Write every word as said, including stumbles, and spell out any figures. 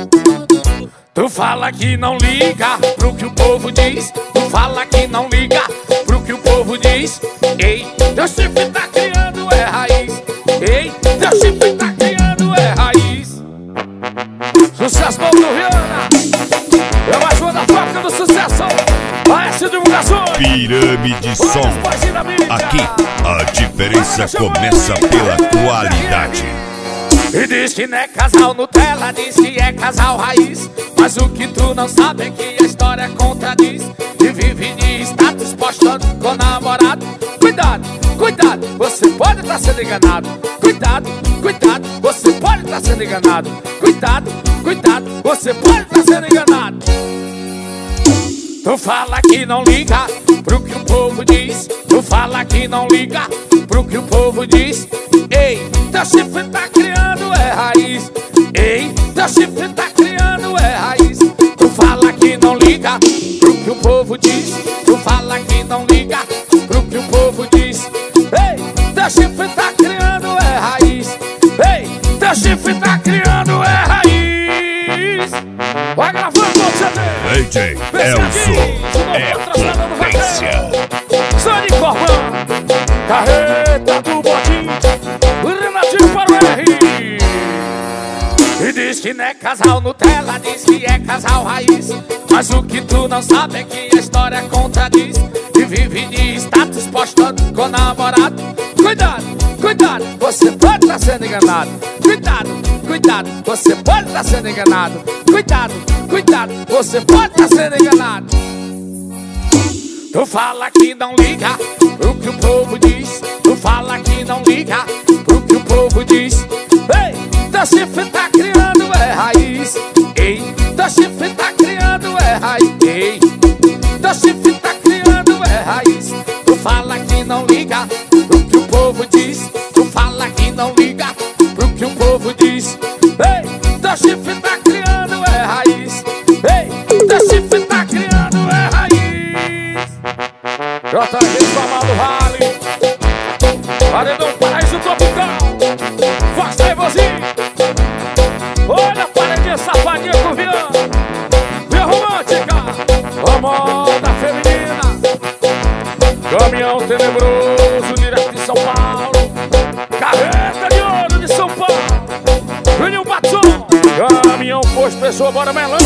Tu fala que não liga pro que o povo diz. Tu fala que não liga pro que o povo diz. Ei, teu chifre tá criando é raiz. Ei, teu chifre tá criando é raiz. Sucesso novo do Viana. É mais uma da fábrica do sucesso. A S Divulgações. Pirâmide Som. Aqui a diferença começa pela qualidade. E diz que não é casal Nutella, diz que é casal raiz. Mas o que tu não sabe é que a história contradiz. E vive de status postando com namorado. Cuidado, cuidado, você pode estar sendo enganado. Cuidado, cuidado, você pode estar sendo enganado. Cuidado, cuidado, você pode estar sendo enganado. Tu fala que não liga pro que o povo diz. Tu fala que não liga pro que o povo diz. Ei, teu chifre tá criando é raiz. Ei, teu chifre tá criando é raiz. Tu fala que não liga pro que o povo diz. Tu fala que não liga pro que o povo diz. Ei, teu chifre tá criando é raiz. Ei, teu chifre tá criando é raiz. Vai gravando o C D. D J Elson é potência. Sani Corbão, carreta do botinho, Renatinho para o R. E diz que não é casal Nutella, diz que é casal raiz. Mas o que tu não sabe é que a história contradiz. E vive de status postando com namorado. Cuidado, cuidado, você pode estar sendo enganado. Cuidado, cuidado, você pode estar sendo enganado. Cuidado, cuidado, você pode estar sendo enganado. Tu fala que não liga pro que o povo diz. Tu fala que não liga pro que o povo diz. Ei, teu chifre tá criando é raiz. Ei, teu chifre tá criando é raiz. Ei, teu chifre tá criando é raiz. Tu fala que não liga pro que o povo diz. Tu fala que não liga pro que o povo diz. Ei, teu chifre tá criando é raiz. Ei, teu chifre tá criando é raiz. J G Famado Vale, Paredão Paraíso Tropical, Fox Nervosinho. Olha a paredinha safadinha com o Viana, Via Romântica, a moda feminina. Caminhão tenebroso, direto de São Paulo. Carreta de ouro de São Paulo. Juninho Batson, caminhão posto pessoa, bora melão.